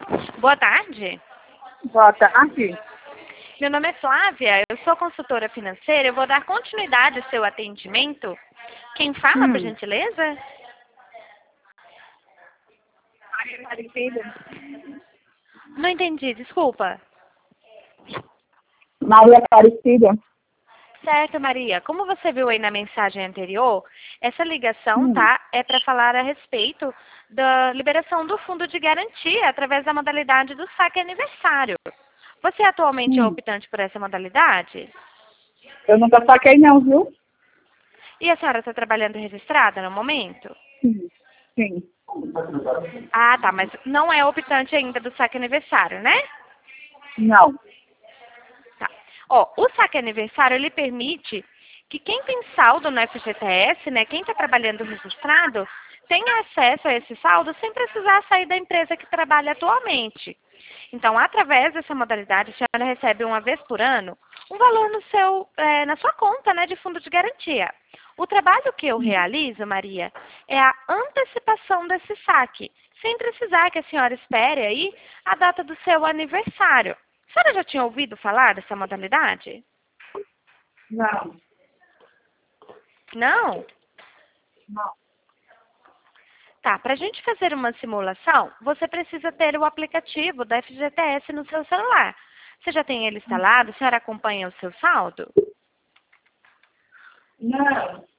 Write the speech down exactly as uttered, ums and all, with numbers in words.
Boa tarde. Boa tarde. Meu nome é Flávia, eu sou consultora financeira. Eu vou dar continuidade ao seu atendimento. Quem fala, por Hum. gentileza? Maria Aparecida. Não entendi, desculpa. Maria Aparecida. Certo, Maria. Como você viu aí na mensagem anterior, essa ligação, Hum. tá, é para falar a respeito da liberação do fundo de garantia através da modalidade do saque aniversário. Você atualmente é Hum. optante por essa modalidade? Eu nunca saquei não, viu? E a senhora está trabalhando registrada no momento? Sim. Sim. Ah, tá, mas não é optante ainda do saque aniversário, né? Não. Tá. Ó, o saque aniversário, ele permite que quem tem saldo no F G T S, né, quem está trabalhando registrado, tenha acesso a esse saldo sem precisar sair da empresa que trabalha atualmente. Então, através dessa modalidade, a senhora recebe uma vez por ano um valor no seu, eh, na sua conta, né, de fundo de garantia. O trabalho que eu realizo, Maria, é a antecipação desse saque, sem precisar que a senhora espere aí a data do seu aniversário. A senhora já tinha ouvido falar dessa modalidade? Não. Não? Não. Tá, para a gente fazer uma simulação, você precisa ter o aplicativo da F G T S no seu celular. Você já tem ele instalado? A senhora acompanha o seu saldo? Não.